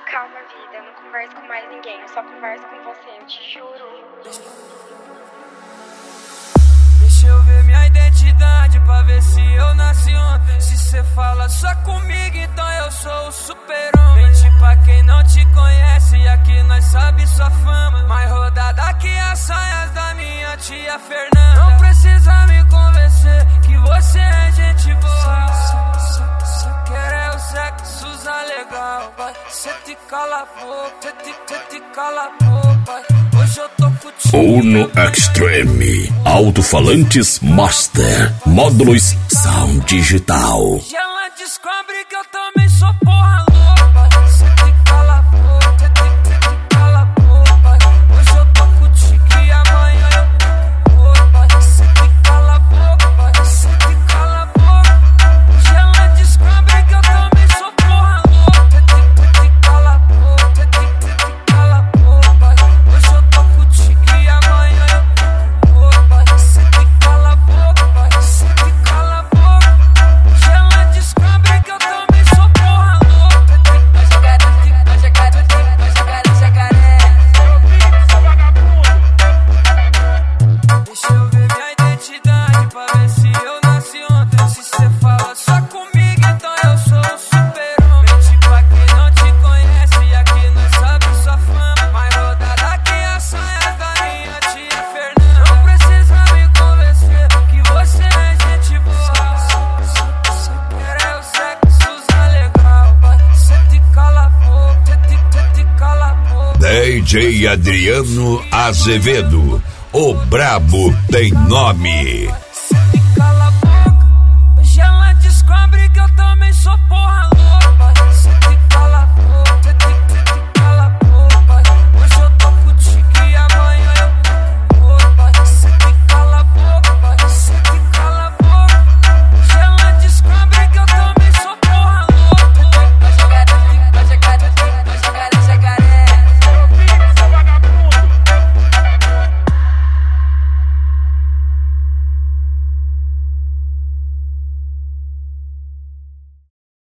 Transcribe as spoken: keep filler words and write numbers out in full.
Calma, vida, eu não converso com mais ninguém, eu só converso com você, eu te juro. Deixa eu ver minha identidade pra ver se eu nasci ontem. Se cê fala só comigo, então eu sou o super-homem. Mente pra quem não te conhece, aqui nós sabe sua fama. Mais rodada que as saias da minha tia Fernanda. Não precisa me convencer que você é gente boa. Só quer é o sexo usar legal, vai. Cê te cala a boca, cê te, cê te cala a boca, vai. Hoje eu tô contigo. Uno Extreme Alto-falantes Master Módulos Sound Digital. E ela descobre que eu também sou porra louca. Cê te cala a boca, cê te, cê te cala a boca. Hoje eu tô contigo e amanhã eu vou. Cê te cala a boca, cê te cala a boca. E ela descobre que eu também sou porra louca. Cê te, cê te cala a boca, cê te, cê te cala a boca. Hoje eu tô contigo e amanhã eu vou. Cê te cala a boca, cê te cala a boca. E ela descobre que eu também sou porra louca. Vai jogar, vai jogar, vai jogar, jacaré. Deixa eu ver minha identidade pra ver se eu nasci ontem. Se cê fala só comigo, então eu sou o super-homem. Mente pra quem não te conhece, aqui nós sabe sua fama. Mais rodada que as saias da minha tia Fernanda. Não precisa me convencer que você é gente boa. Só quer é o sexo usar legal, vai. Cê te cala a boca, cê te, cê te cala a boca. D J Adriano Azevedo, o brabo tem nome.